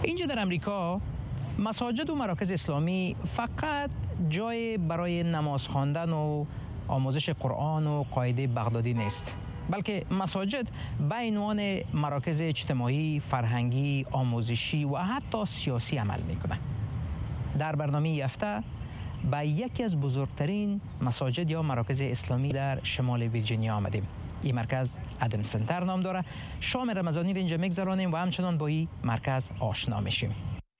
اینجا در امریکا مساجد و مراکز اسلامی فقط جای برای نماز خواندن و آموزش قرآن و قاعده بغدادی نیست، بلکه مساجد به عنوان مراکز اجتماعی، فرهنگی، آموزشی و حتی سیاسی عمل میکنه. در برنامه این هفته به یکی از بزرگترین مساجد یا مراکز اسلامی در شمال ویرجینیا آمدیم. این مرکز ادم سنتر نام داره. شام رمضانی را اینجا میگذرانیم و همچنان با این مرکز آشنا میشیم.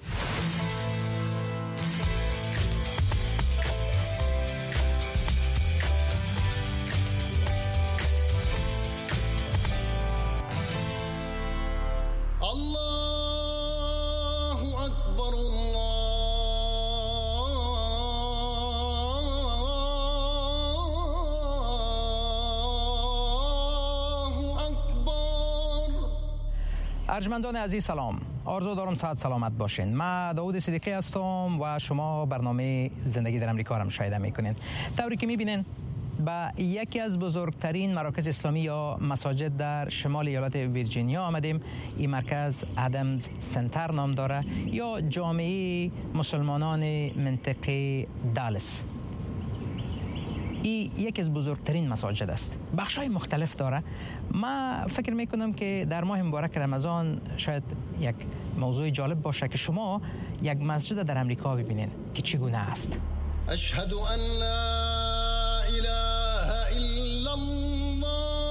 ارجمندان عزیز سلام، آرزو دارم صحت سلامت باشین. من داود صدیقی هستم و شما برنامه زندگی در امریکا را مشاهده میکنین. طوری که میبینین به یکی از بزرگترین مراکز اسلامی یا مساجد در شمال ایالت ویرجینیا آمدیم. این مرکز ادمز سنتر نام داره یا جامعه مسلمانان منطقه دالاس. این یکی از بزرگترین مساجد است. بخشای مختلف داره. ما فکر میکنم که در ماه مبارک رمضان شاید یک موضوع جالب باشه که شما یک مسجد در امریکا ببینید که چگونه است. اشهد ان لا اله الا الله.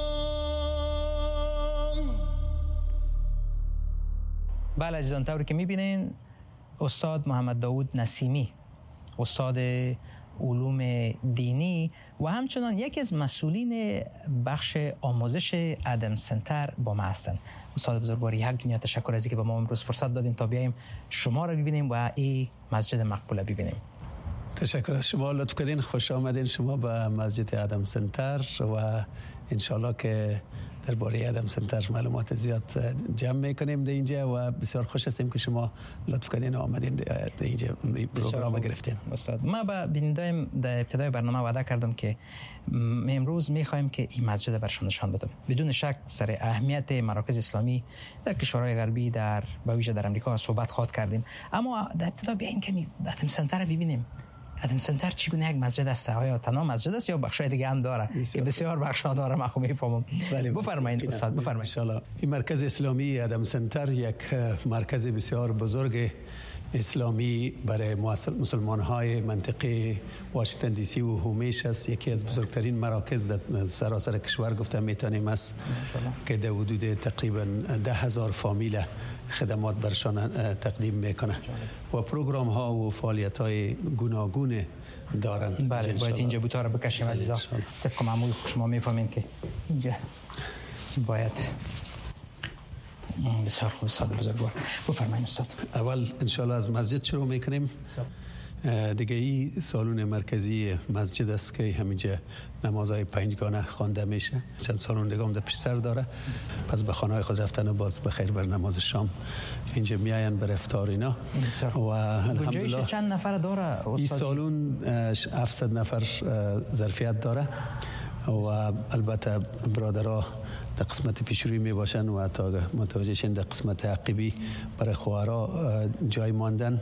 بله عزیزان، طوری که میبینین استاد محمد داود نسیمی، استاد علوم دینی و همچنان یکی از مسئولین بخش آموزش ادم سنتر با ما هستند. استاد بزرگوار، یک دنیا تشکر از اینکه به ما امروز فرصت دادین تا بیاییم شما را ببینیم و این مسجد مقبول ببینیم. تشکر از شما، لطف کردین، خوش آمدین شما به مسجد ادم سنتر و انشالله که درباره ادم سنتر معلومات زیاد جمع میکنیم در اینجا و بسیار خوش هستیم که شما لطف کردین و آمدین در اینجا پروگرام گرفتین. استاد، ما با بیننده‌ام در ابتدای برنامه وعده کردم که امروز میخوایم که این مسجد برشان نشان بدم. بدون شک سر اهمیت مراکز اسلامی در کشورهای غربی در به ویژه در امریکا صحبت خواهد کردیم، اما در ابتدا بیاین که ادم سنتر رو ببینیم. ادم سنتر چگونه یک مسجد است؟ آیا تنها مسجد است یا بخشای دیگه هم داره؟ بسیار بخشا داره، من میفهمم. بفرمایید استاد، بفرمایید. ان شاء الله. این مرکز اسلامی ادم سنتر یک مرکز بسیار بزرگ اسلامی برای مسلمان‌های منطقه واشنگتن دی سی و هومیش است. یکی از بزرگترین مراکز در سراسر کشور گفته میتونیم است که در حدود تقریبا 10,000 فامیل خدمات برشان تقدیم میکنه و پروگرام ها و فعالیت های گوناگون دارن. بله، باید اینجا بوتا رو بکشیم عزیزا. طبق معمول شما میفهمین که اینجا باید. بسیار خوب استاد بزرگوار، بفرمایید استاد. اول انشالله از مسجد شروع میکنیم. دیگه این سالن مرکزی مسجد است که همینجا نمازهای پنجگانه خوانده میشه. چند سالن دیگه هم در پیش سر داره. پس به خانه‌های خود رفتن و باز بخیر بر نماز شام اینجا میاین بر افطار اینا. و الحمدلله چند نفر داره استاد؟ این سالن 700 نفر ظرفیت داره و البته برادرها در قسمت پیشروی می باشن و تا متوجه شن در قسمت عقبی برای خواهرها جای ماندن.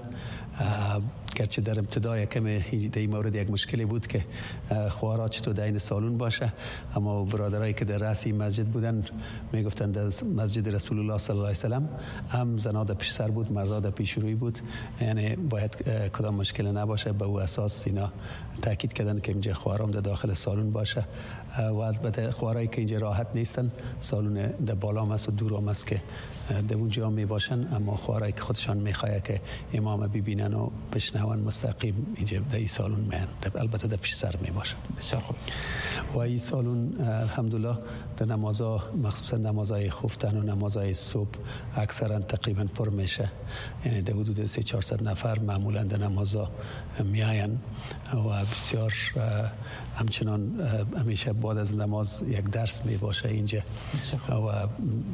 گرچه در ابتدا کمی در این مورد یک مشکلی بود که خواهرها چطور در این سالون باشه، اما برادرایی که در رأس این مسجد بودن می گفتن در مسجد رسول الله صلی الله علیه وسلم هم زنها در پیش سر بود، مردها در پیشروی بود، یعنی باید کدام مشکل نباشه. به او اساس اینا تاکید کردن که اینجا خواهرام در داخل سالون باشه و البته خواهرایی که اینجا راحت نیستن سالون در بالا است و دور است که در اونجا می باشن، اما خواهرایی که خودشان میخواد که امام ببینن و بشنون مستقیم اینجا در این سالون میان، البته در پیش سر می باشن. بسیار خوب. و این سالون الحمدلله در نمازها مخصوصا نمازهای خفتن و نمازهای صبح اکثرا تقریبا پر میشه، یعنی در حدود 300-400 نفر معمولا در نمازها میاین و بسیار همچنان همیشه بعد از نماز یک درس می باشه اینجا و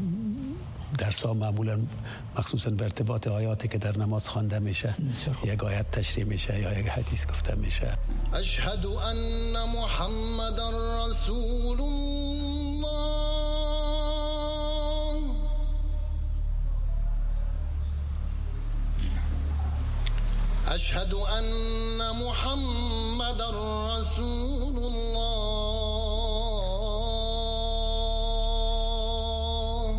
درس ها معمولا مخصوصا به ارتباط آیاتی که در نماز خوانده میشه یک آیت تشریح میشه یا یک حدیث گفته میشه. اشهد ان محمد رسول الله. أشهد أن محمد رسول الله.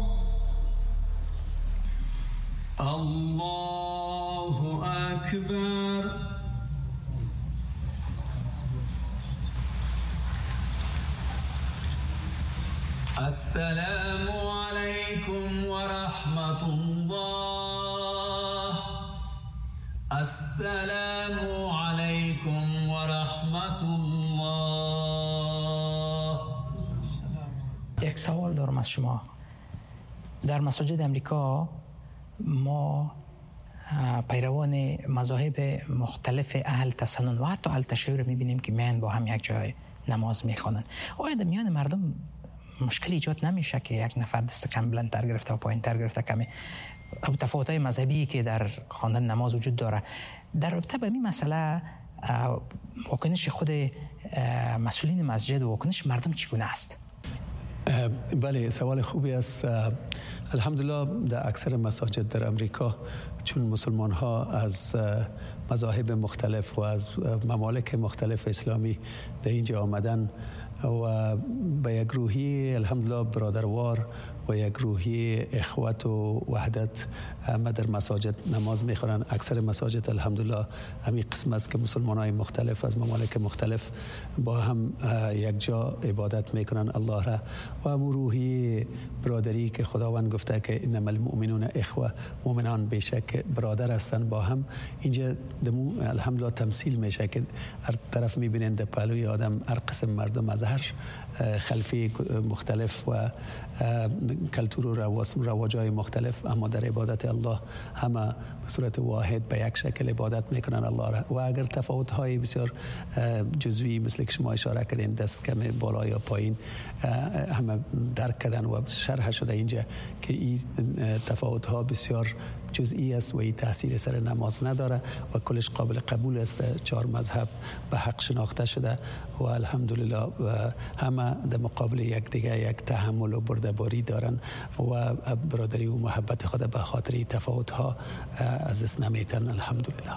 الله أكبر. السلام عليكم ورحمة الله. السلام عليكم ورحمة الله. یک سوال دارم از شما. در مساجد امریکا ما پیروان مذاهب مختلف اهل تسنن و حتی اهل تشیع رو می‌بینیم که میان با هم یک جای نماز می‌خوانند. آیا در میان مردم مشکل ایجاد نمیشه که یک نفر دست کم بلندتر گرفته و پایینتر گرفته کمی تفاوت‌های مذهبی که در خواندن نماز وجود داره؟ در رابطه با این مسئله واکنش خود مسئولین مسجد و واکنش مردم چگونه است؟ بله، سوال خوبی است. الحمدلله در اکثر مساجد در امریکا چون مسلمان ها از مذاهب مختلف و از ممالک مختلف اسلامی در اینجا آمدن و به یک روحی الحمدلله برادروار و یک روحی اخوت و وحدت ما در مساجد نماز میخورن. اکثر مساجد الحمدلله همین قسم است که مسلمان های مختلف از ممالک مختلف با هم یک جا عبادت میکنن الله را و همون روحی برادری که خداوند گفته که انما المؤمنون اخوه، مؤمنان بیشک برادر هستند با هم. اینجا دمو الحمدلله تمثیل میشه که هر طرف میبینند در پهلوی آدم هر قسم مردم از هر خلفی مختلف و کلتور و رواج‌های مختلف اما در عبادت الله همه به صورت واحد به یک شکل عبادت میکنن الله را. و اگر تفاوت‌های بسیار جزئی مثل که شما اشاره کردین دست کم بالا یا پایین همه درک کردن و شرح شده اینجا که این تفاوت‌ها بسیار جزئی است و این تاثیر سر نماز نداره و کلش قابل قبول است. 4 مذهب به حق شناخته شده و الحمدلله همه در مقابل یک دیگه یک تحمل و بردباری دارن و برادری و محبت خود به خاطر تفاوت ها از دست نمیتن الحمدلله.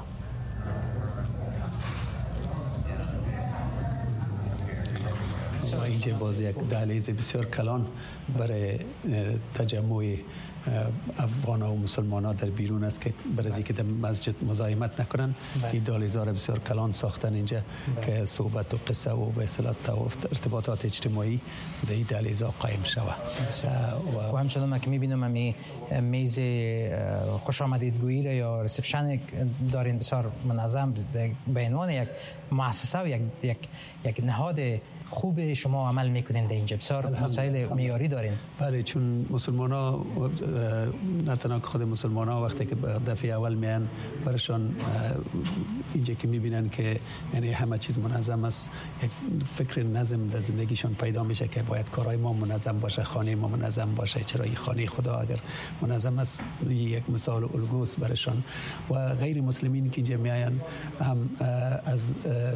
و اینجا باز یک دهلیز بسیار کلان برای تجمع افغان و مسلمان ها در بیرون است که برای که در مسجد مزاحمت نکنن. این دهلیزها را بسیار کلان ساختن اینجا که صحبت و قصه و به اصطلاح ارتباطات اجتماعی در این دهلیزها قایم شود. و همچنان ما که میبینم همی میز خوش آمدید گویی را یا ریسپشن دارین بسیار منظم به عنوان یک مؤسسه و یک نهاد خوب شما عمل میکنین در اینجا. بسیار مسائل معیاری دارین. بله، چون مسلمان ها نه تنها خود مسلمان ها وقتی که دفعه اول میان برشان اینجا که میبینن که یعنی همه چیز منظم است، یک فکر نظم در زندگیشان پیدا میشه که باید کارهای ما منظم باشه، خانه ما منظم باشه. چرا این خانه خدا اگر منظم است یک مثال الگوست برشان. و غیر مسلمین که اینجا میاین هم از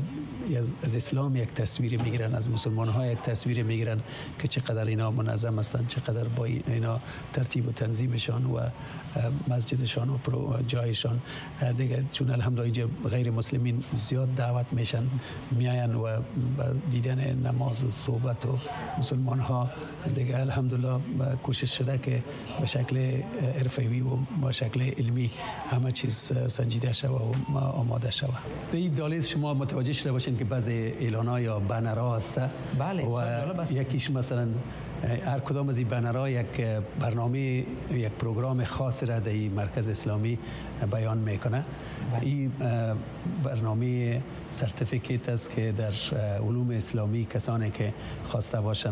اسلام یک تصویر میگیرن، از مسلمان ها یک تصویر میگیرن که چقدر اینا منظم هستند، چقدر با اینا ترتیب و تنظیمشان و مسجدشان و جایشان دیگه. چون الحمدلله غیر مسلمین زیاد دعوت میشن میاین و دیدن نماز و صحبت و مسلمان ها دیگه الحمدلله کوشش شده که به شکل حرفه‌ای و با شکل علمی همه چیز سنجیده شود و آماده شود. به این دلیل شما متوجه شده باشین که بعضی اعلان‌ها یا بنرها هست. بله، و یکیش مثلا هر کدام از این بنرها یک برنامه، یک پروگرام خاص را در این مرکز اسلامی بیان میکنه. این برنامه سرتیفیکیت است که در علوم اسلامی کسانی که خواسته باشن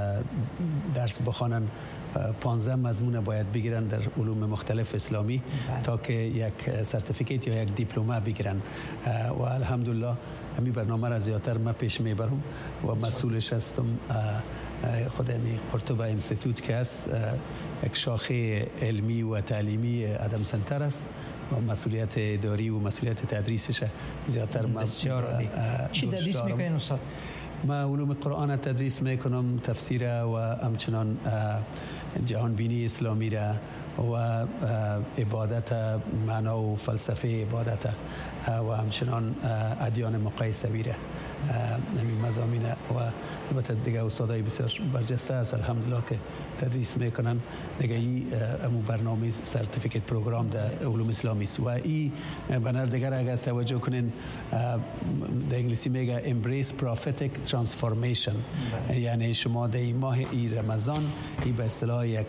درس بخوانن 15 مضمون باید بگیرن در علوم مختلف اسلامی تا که یک سرتیفیکیت یا یک دیپلم بگیرن. و الحمدلله همین برنامه را زیادتر من پیش میبرم و مسئولش هستم. خود قرطبه انستیتوت که است یک شاخه علمی و تعلیمی ادم سنتر است و مسئولیت اداری و مسئولیت تدریسش زیادتر بسیار عالی. چی تدریس میکنین استاد؟ ما علوم قرآن تدریس میکنم، تفسیر و همچنان جهان بینی اسلامی را و عبادت، معنا و فلسفه عبادت و همچنان ادیان مقایسوی را همین مضامین و البته دیگه استادای بسیار برجسته است الحمدلله که تدریس میکنن دیگه. این برنامه سرتیفیکیت پروگرام در علوم اسلامی است و این بنر دیگر اگر توجه کنین در انگلیسی میگه embrace prophetic transformation، یعنی شما در این ماه ای رمضان این به اصطلاح یک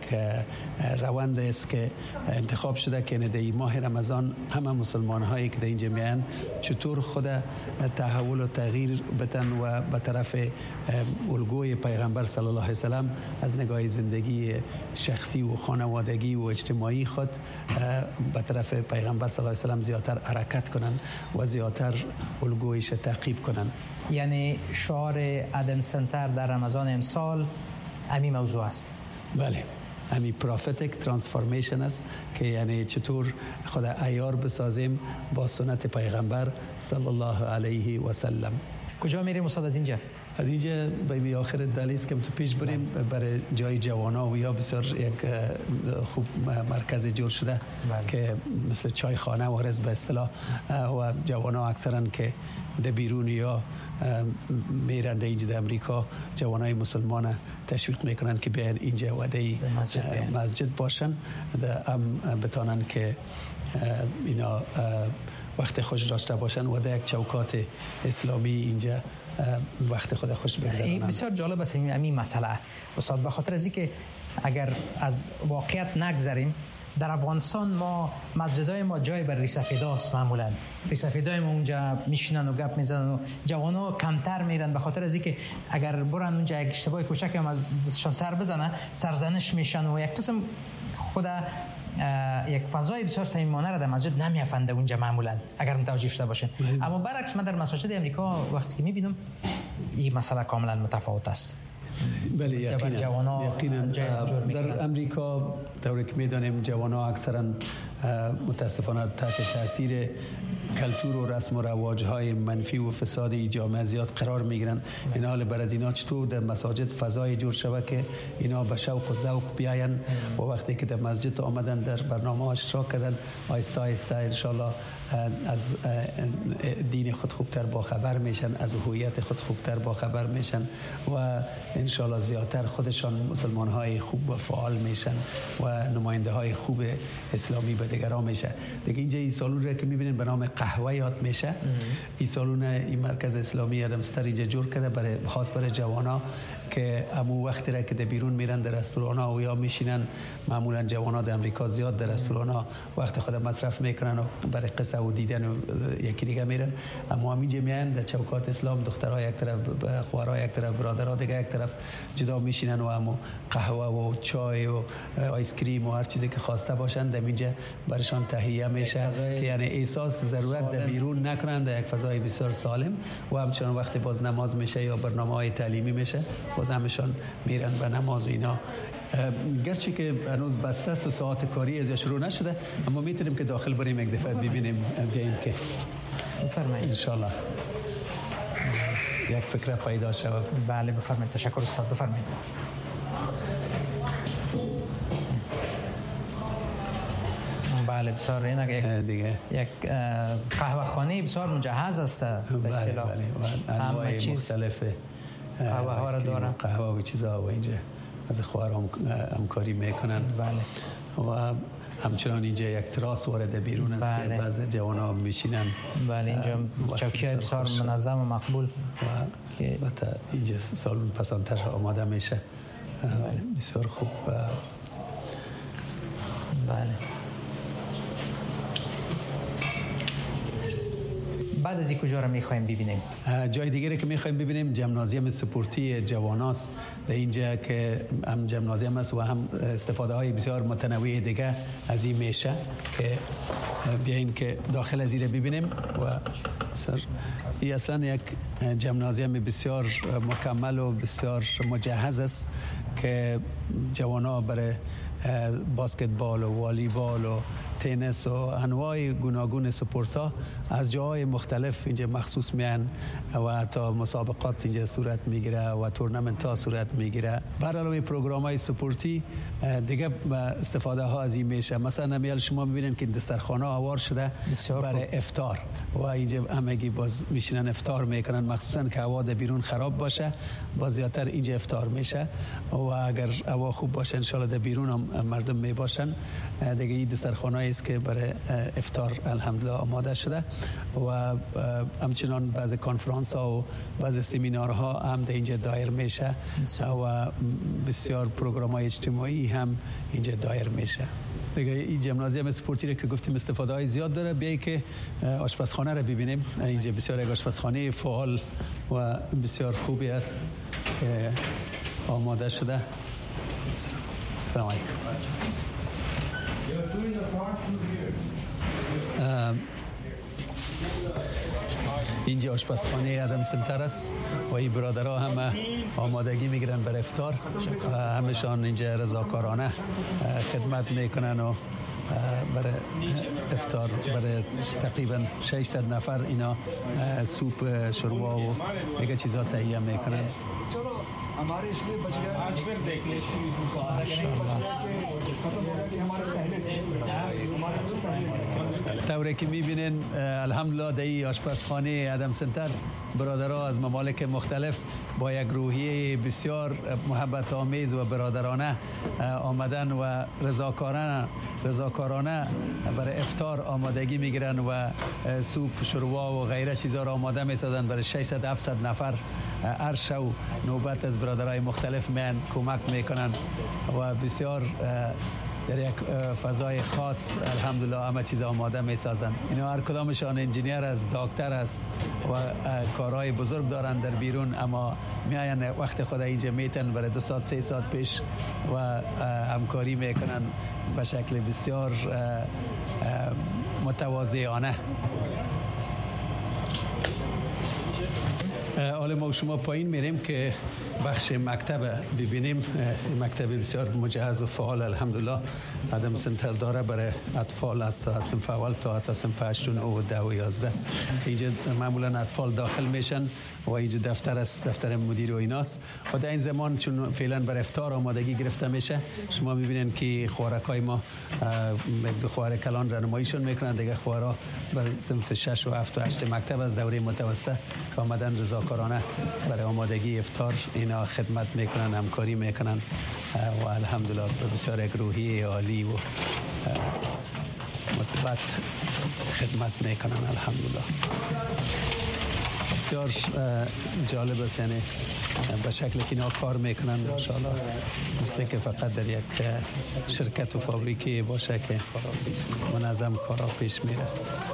روند است که انتخاب شده که در این ماه رمضان همه مسلمان هایی که در اینجا میان چطور خود تحول و تغییر بتن و به طرف الگوی پیغمبر صلی الله علیه وسلم از نگاه زندگی شخصی و خانوادگی و اجتماعی خود به طرف پیغمبر صلی الله علیه وسلم زیادتر حرکت کنن و زیادتر الگویش تعقیب کنن. یعنی شعار ادم سنتر در رمضان امسال همین موضوع است. بله، همین پروفیتیک ترانسفورمیشن است که یعنی چطور خود عیار بسازیم با سنت پیغمبر صلی الله علیه و سلم. کجا میریم استاد از اینجا؟ از اینجا به آخر دهلیز که تو پیش بریم برای جای جوانا و یا بسیار یک خوب مرکز جور شده که مثل چای خانه وارز به اصطلاح و جوانا اکثرا که در بیرون یا میرن در اینجا در امریکا جوانای مسلمان تشویق میکنن که بیاین اینجا و در مسجد باشن هم بتانن که اینا وقت خوش داشته باشن و در یک چوکات اسلامی اینجا وقت خود خوش بگذرونن. این بسیار جالب است این مسئله استاد، به خاطر از اینکه اگر از واقعیت نگذریم در افغانستان ما مسجدای ما جای بر ریسفیداست، معمولا ریسفیدای ما اونجا میشینن و گپ میزنن و جوانا کمتر میرن، به خاطر از اینکه اگر برن اونجا یک اشتباه کوچک هم ازشان سر بزنه سرزنش میشن و یک قسم خود یک فضای بسیار صمیمانه را در مسجد نمیافنده اونجا معمولا اگر متوجه شده باشین. اما برعکس من در مساجد امریکا وقتی که میبینم این مسئله کاملا متفاوت است. بله یقینا در امریکا طوری که میدانیم جوانا اکثرا متاسفانه تحت تاثیر کلتور و رسم و رواج‌های منفی و فسادی جامعه زیاد قرار میگیرن. این حال بر از اینا چطور در مساجد فضای جور شود که اینا به شوق و ذوق بیاین و وقتی که در مسجد آمدن در برنامه اشتراک کردن آهسته آهسته ان شاء الله از دین خود خوبتر با خبر میشن، از هویت خود خوبتر با خبر میشن و ان شاء الله زیادتر خودشان مسلمان های خوب و فعال میشن و نماینده های خوب اسلامی به دیگران میشه. دیگه اینجا این سالون را که میبینین به نام قهوه یاد میشه. این سالون این مرکز اسلامی ادمستر اینجا جور کرده برای خاص برای جوانا که امو وقتی را که در بیرون میرن در رستورانا و یا میشینن، معمولا جوانا در امریکا زیاد در رستورانا وقت خود مصرف میکنن و برای قصه و دیدن و یکی دیگه میرن. اما همینجا میان در چوکات اسلام دخترها یک طرف، خواهرها یک طرف، برادرها دیگه یک طرف جدا میشینن و همو قهوه و چای و آیس کریم و هر چیزی که خواسته باشن در اینجا برشان تهیه میشه که یعنی احساس ضرورت در بیرون نکنن، در یک فضای بسیار سالم و همچنان وقتی باز نماز میشه یا برنامه‌های تعلیمی میشه باز همشان میرن به نماز و اینا. گرچه که هنوز بسته است و ساعت کاری از شروع نشده اما میتونیم که داخل بریم یک دفعه ببینیم بیاییم که بفرمایید ان شاء الله یک فکره پیدا شود. بله بفرمایید. تشکر استاد. بفرمایید. بله بسیار این دیگه یک قهوه خانه بسیار مجهز است به اصطلاح. همه چیز مختلف قهوه ها را دارن، قهوه و چیزا و اینجا از خواهرام همکاری میکنن. بله. و همچنان اینجا یک تراس وارد بیرون است. بله. که بعض جوانان میشینن. بله اینجا چوکی‌های بسیار منظم و مقبول و که اینجا سالن پسندتر آماده میشه. بسیار خوب. بله. بعد از این کجا را می‌خوایم ببینیم؟ جای دیگری که می‌خوایم ببینیم جمنازیوم سپورتی جواناست. در اینجا که هم جمنازیوم است و هم استفاده‌های بسیار متنوع دیگه از این میشه که بیاین که داخل از این ببینیم. و این اصلا یک جمنازیوم بسیار مکمل و بسیار مجهز است که جوانا برای باسکتبال و والیبال و تنیس و انواع گوناگون سپورت‌ها از جاهای مختلف اینجا مخصوص میان و حتی مسابقات اینجا صورت میگیره و تورنمنت‌ها صورت میگیره. به علاوه پروگرام‌های سپورتی دیگه استفاده ها از این میشه. مثلا نمیال شما میبینید که دسترخوان‌ها آوار شده برای افطار و اینجا همگی باز میشینن افطار میکنن، مخصوصا که هوا در بیرون خراب باشه باز زیادتر اینجا افطار میشه و اگر هوا خوب باشه ان شاء الله در بیرون هم مردم میباشن دیگه. این دسترخوان‌هایی است که برای افطار الحمدلله آماده شده و همچنان بعضی کنفرانس ها و بعضی سمینارها هم در اینجا دایر میشه و بسیار پروگرام‌های اجتماعی هم اینجا دایر میشه. دیگه این جمنازیوم سپورتی رو که گفتیم استفاده های زیاد داره. بیایی که آشپزخانه رو ببینیم. اینجا بسیار یک آشپزخانه فعال و بسیار خوبی است که آماده شده. سلام علیکم. اینجا آشپزخانه ادم سنتر است و این برادرها هم آمادگی میگیرن برای افطار و همشان اینجا رضاکارانه خدمت میکنن و برای افطار برای تقریبا 600 نفر اینا سوپ، شوربا و دیگه چیزا تهیه میکنن. हमारे इसलिए बच गया आज फिर देख ले طوری که میبینین الحمدلله در این آشپزخانه ادم سنتر برادرها از ممالک مختلف با یک روحیه بسیار محبت آمیز و برادرانه آمدن و رضاکارانه برای افطار آمادگی میگیرن و سوپ، شوربا و غیره چیزا را آماده میسازن برای 600-700 نفر. هر شب نوبت از برادرای مختلف میان کمک میکنن و بسیار در یک فضای خاص الحمدلله همه چیز آماده میسازن. اینا هر کدامشان انجینیر است، دکتر است و کارهای بزرگ دارن در بیرون، اما میاین وقت خود اینجا میتن برای 2 ساعت 3 ساعت پیش و همکاری میکنن به شکل بسیار متواضعانه. حالا ما شما پایین میریم که بخش مکتب ببینیم. مکتب بسیار مجهز و فعال الحمدلله ادم سنتر داره برای اطفال تا صنف اول تا صنف 8 و 9 و 10 و 11. اینجا معمولا اطفال داخل میشن و اینجا دفتر است، دفتر مدیر و ایناست و در این زمان چون فعلا برای افطار آمادگی گرفته میشه شما میبینین که خوارکای ما دو خوار کلان رانماییشون میکنن. دیگه خوارا برای صنف 6 و 7 و 8 مکتب از دوره متوسطه که آمدن رضاکارانه برای آمادگی افطار اینا خدمت میکنن، همکاری میکنن و الحمدلله بسیار یک روحیه عالی و مثبت خدمت میکنن الحمدلله. بسیار جالب است، یعنی به شکل که اینا کار میکنن ان شاء الله مثل که فقط در یک شرکت و فابریکه باشه که منظم کارا پیش میره.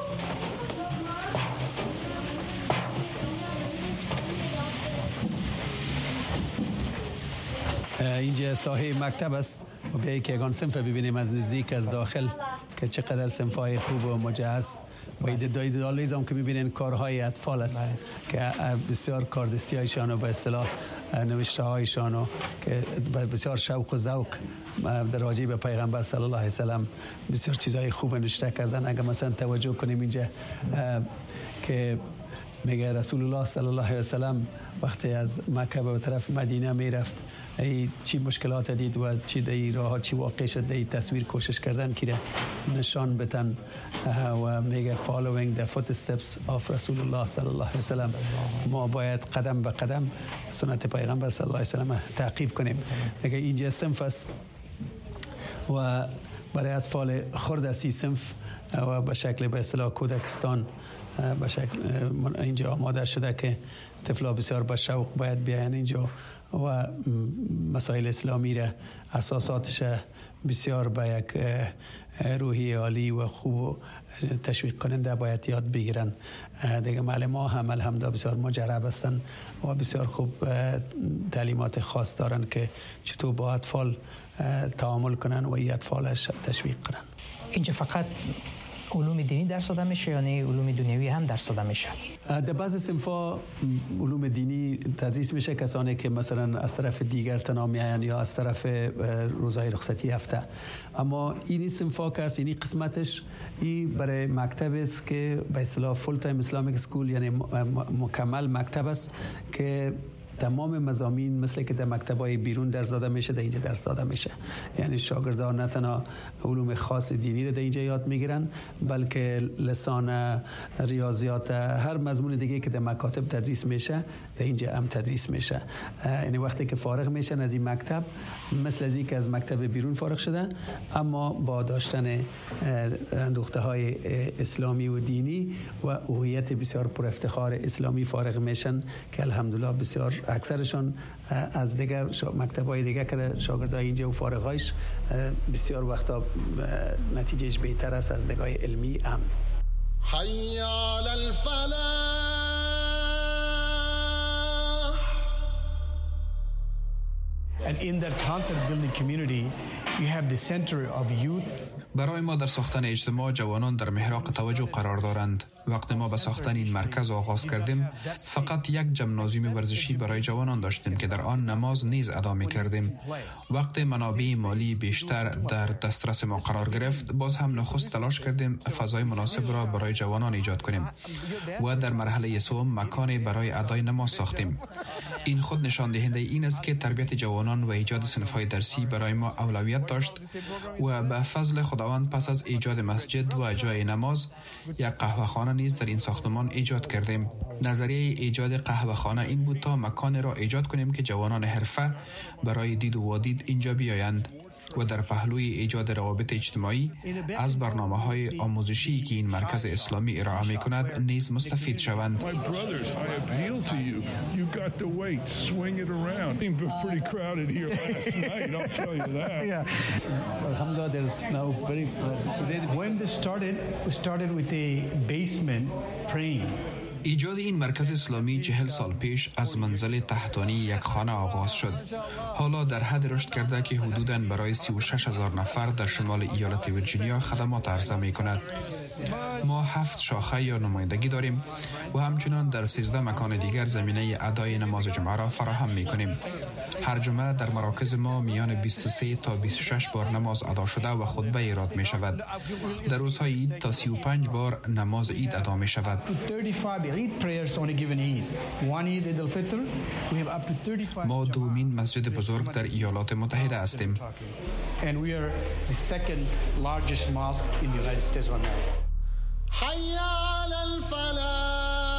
اینجا ساحه مکتب است و بیایی که یگان صنف ببینیم از نزدیک از داخل که چقدر صنفای خوب و مجهز و ایدالیز هم که میبینین کارهای اطفال است که بسیار کاردستی هایشان و به اصطلاح نوشته هایشان و که بسیار شوق و ذوق در راجع به پیغمبر صلی الله علیه وسلم بسیار چیزهای خوب نوشته کردن. اگر مثلا توجه کنیم اینجا که میگه رسول الله صلی الله علیه وسلم وقتی از مکه به طرف مدینه میرفت چی مشکلات دید و چی در راه چی واقع شد در تصویر کوشش کردن که نشان بتن و میگه following the footsteps of رسول الله صلی الله علیه وسلم. ما باید قدم به قدم سنت پیغمبر صلی الله علیه وسلم تعقیب کنیم. میگه اینجا صنف است و برای اطفال خرد است صنف و به شکل به اصطلاح کودکستان به شکل اینجا آماده شده که طفلا بسیار با شوق باید بیاین اینجا و مسائل اسلامی را اساساتش بسیار با یک روحی عالی و خوب و تشویق کننده باید یاد بگیرن. دیگه معلم ها هم الحمدلله بسیار مجرب هستن و بسیار خوب تعلیمات خاص دارن که چطور با اطفال تعامل کنن و این اطفالش تشویق کنن. اینجا فقط علوم دینی درس داده میشه یا نه علوم دنیوی هم درس داده میشه؟ در بعض صنف‌ها علوم دینی تدریس میشه، کسانی که مثلا از طرف دیگر تنها میاین یا از طرف روزهای رخصتی هفته. اما این صنف‌ها که است، این قسمتش این برای مکتب است که به اصطلاح فول تایم اسلامیک اسکول، یعنی مکمل مکتب است که تمام مضامین مثل که در مکتب‌های بیرون درس داده میشه در اینجا درس داده میشه. یعنی شاگردان نه تنها علوم خاص دینی رو در اینجا یاد میگیرن، بلکه لسان، ریاضیات، هر مضمون دیگه که در مکاتب تدریس میشه در اینجا هم تدریس میشه. یعنی وقتی که فارغ میشن از این مکتب، مثل از اینکه از مکتب بیرون فارغ شدن، اما با داشتن اندوخته‌های اسلامی و دینی و هویت بسیار پر افتخار اسلامی فارغ میشن که الحمدلله بسیار اکثرشون از دیگه مکتب‌های دیگه که شاگردای اینجا و فارغایش بسیار وقتا نتیجهش بهتر است از نگاه علمی هم. حی علی الفلاح. And in that concept building community, you have the center of youth. برای ما در ساختن اجتماع جوانان در محراق توجه قرار دارند. وقتی ما به ساختن این مرکز آغاز کردیم، فقط یک جمنازیوم ورزشی برای جوانان داشتیم که در آن نماز نیز ادا می‌کردیم. وقتی منابع مالی بیشتر در دسترس ما قرار گرفت، باز هم نخست تلاش کردیم فضای مناسب را برای جوانان ایجاد کنیم و در مرحله سوم مکانی برای ادای نماز ساختیم. این خود نشان دهنده این است که تربیت جوانان و ایجاد صنف‌های درسی برای ما اولویت داشت و به فضل خداوند پس از ایجاد مسجد و جای نماز، یک قهوه‌خانه نیز در این ساختمان ایجاد کردیم. نظریه ایجاد قهوه‌خانه این بود تا مکانی را ایجاد کنیم که جوانان حرفه برای دید و وادید اینجا بیایند و در پهلوی ایجاد روابط اجتماعی از برنامه‌های آموزشی که این مرکز اسلامی ارائه می‌کند نیز مستفید شوند. When this started, we started with a basement praying. ایجاد این مرکز اسلامی 40 سال پیش از منزل تحتانی یک خانه آغاز شد. حالا در حد رشد کرده که حدوداً برای 36,000 نفر در شمال ایالت ویرجینیا خدمات عرضه می کند. ما 7 شاخه یا نمایندگی داریم و همچنان در 13 مکان دیگر زمینه ادای نماز جمعه را فراهم می کنیم. هر جمعه در مراکز ما میان 23 تا 26 بار نماز ادا شده و خطبه ایراد می شود. در روزهای عید تا 35 بار نماز عید ادا می شود. ما دومین مسجد بزرگ در ایالات متحده هستیم. حی علی الفلاح.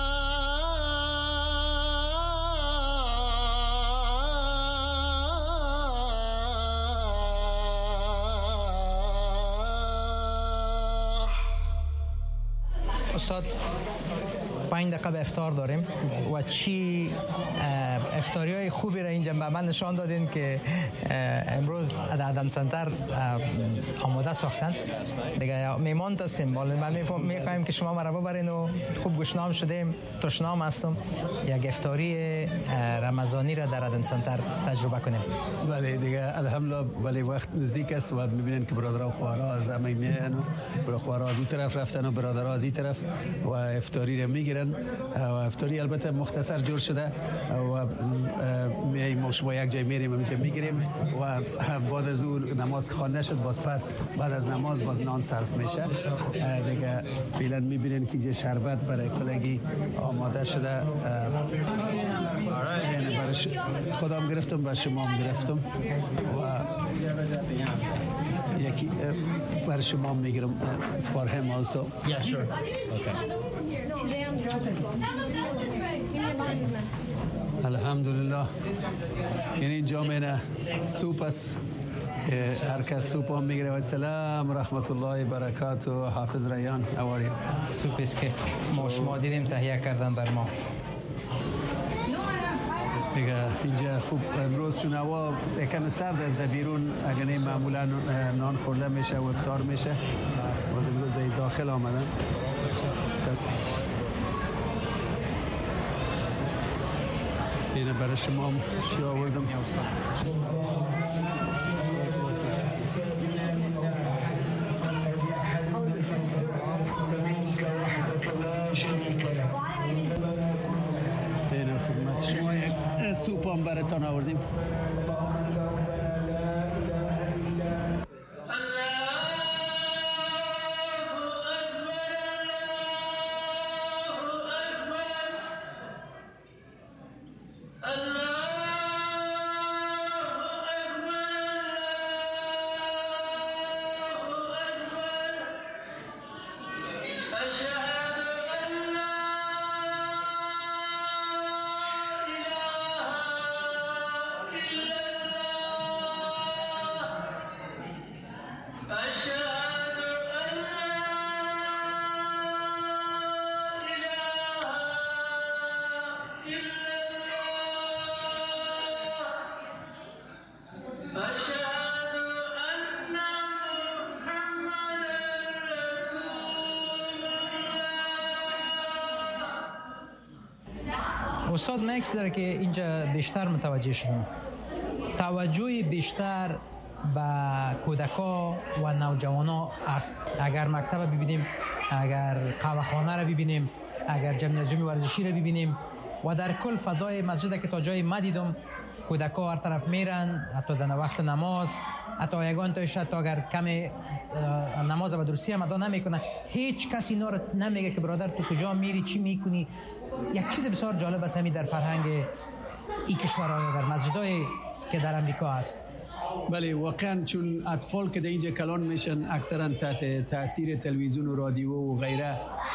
استاد 5 دقیقه به افطار داریم و چی افطاری‌های خوبی را اینجا به من نشان دادین که امروز در آدم سنتر آماده ساختن. دیگه میمان هستیم، ما می‌خوایم که شما مرا ببرین و خوب گوشنام شدیم، تشنام هستم، یک افطاری رمضانی را در آدم سنتر تجربه کنیم. بله دیگه الحمدلله، ولی وقت نزدیک است و می‌بینین که برادرها و خواهرها از همه میان و خواهرها از اون طرف رفتن و برادرها از این طرف و افطاری را میگیرن. و افطاری البته مختصر جور شده و ما شما یک جای میریم اینجا میگیریم و بعد از اون نماز خوانده شد، باز پس بعد از نماز باز نان صرف میشه دیگه. فعلا میبینین که اینجا شربت برای کلگی آماده شده. یعنی برای خودم گرفتم، برای شما هم گرفتم و یکی برای شما هم میگیرم for him also. Yeah, sure. Okay. الحمدلله. یعنی اینجا میره سوپ است که هر کس سوپ هم میگیره. و السلام و رحمت الله برکاته. حافظ ریان اواری. سوپ است که ما شما دیدیم تهیه کردن بر ما. دیگه اینجا خوب امروز چون هوا یکم سرد است در بیرون، اگر معمولا نان خورده میشه و افطار میشه، باز امروز در داخل آمدن. اینه برای شما چی آوردم. سلام براتون آوردیم. استاد مکس داره که اینجا بیشتر متوجه شدیم. توجه بیشتر به کودکا و نوجوانا است. اگر مکتب ببینیم، اگر قهوه‌خانه را ببینیم، اگر جمنازیوم ورزشی را ببینیم و در کل فضای مسجد که تا جای ما دیدم کودکا هر طرف میرن، حتی در وقت نماز، حتی یگان تایش حتی اگر کم نماز به درستی هم ادا نمیکنه، هیچ کسی اینا رو نمیگه که برادر تو کجا میری، چی میکنی. یک چیز بسیار جالب است همین در فرهنگ این کشورها یا در مسجدهای که در امریکا است. بله واقعا چون اطفال که در اینجا کلان میشن اکثرا تحت تاثیر تلویزیون و رادیو و غیره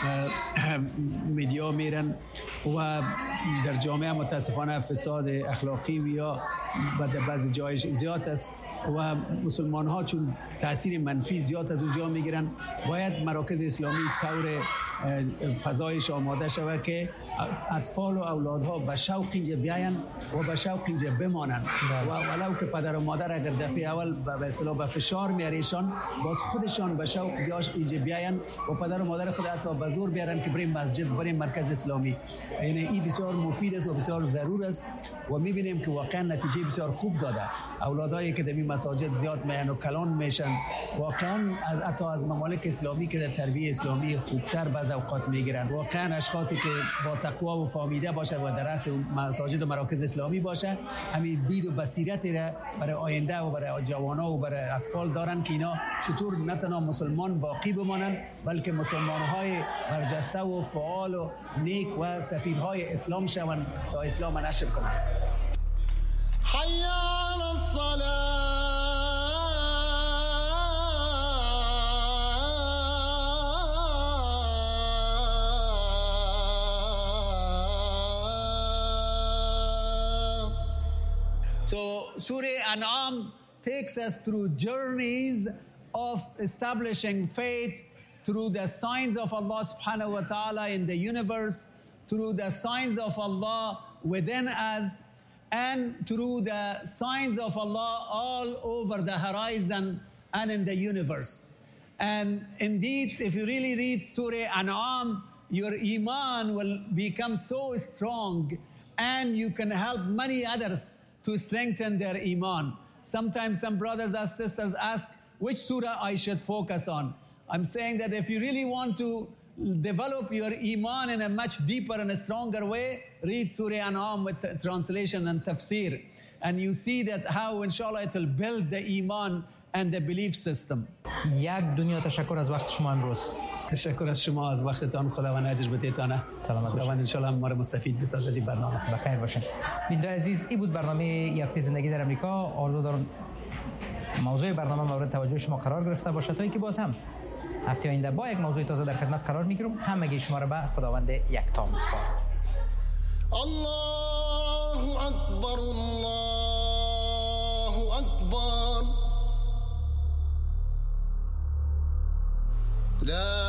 میدیا میرن و در جامعه متاسفانه فساد اخلاقی و یا در بعضی جایش زیاد است و مسلمان ها چون تاثیر منفی زیاد از اونجا میگیرن. باید مراکز اسلامی طور فضایش آماده شود که اطفال و اولادها به شوق اینجا بیاین و به شوق اینجا بمانن و ولو که پدر و مادر اگر دفعه اول به اصطلاح به فشار میاریشان، باز خودشان به شوق اینجا بیاین و پدر و مادر خود حتی به زور بیارن که بریم مسجد، بریم مرکز اسلامی. یعنی این بسیار مفید است و بسیار ضرور است و میبینیم که واقعا نتیجه بسیار خوب داده. اولادایی که در این مساجد زیاد میان و کلان میشن واقعا حتی از ممالک اسلامی که در تربیت اسلامی خوبتر بعض اوقات میگیرن. واقعا اشخاصی که با تقوا و فهمیده باشه و در رأس مساجد و مراکز اسلامی باشه، همین دید و بصیرتی را برای آینده و برای جوانان و برای اطفال دارن که اینا چطور نه تنها مسلمان باقی بمانن بلکه مسلمان‌های برجسته و فعال و نیک و سفیرهای اسلام شوند تا اسلام نشر کنند. حي على الصلاة. So Surah An'am takes us through journeys of establishing faith through the signs of Allah subhanahu wa ta'ala in the universe, through the signs of Allah within us, and through the signs of Allah all over the horizon and in the universe. And indeed, if you really read Surah An'am, your iman will become so strong and you can help many others to strengthen their iman. Sometimes some brothers and sisters ask which surah I should focus on. I'm saying that if you really want to develop your iman in a much deeper and a stronger way, read Surah An'am with translation and tafsir. And you see that how inshallah it will build the iman and the belief system. یک دنیا تشکر از وقت شما امروز. تشکر از شما از وقتتان. خداوند اجر بتیتانه. سلامت باشید. خداوند ان شاء الله ما رو مستفید بسازه از این برنامه. بخیر باشین. بیننده عزیز، این بود برنامه یافته زندگی در امریکا. آرزو دارم موضوع برنامه مورد توجه شما قرار گرفته باشه تا اینکه باز هم هفته آینده با یک موضوع تازه در خدمت قرار میگیرم. همگی شما را به خداوند یکتا میسپارم. الله اکبر، الله اکبر، لا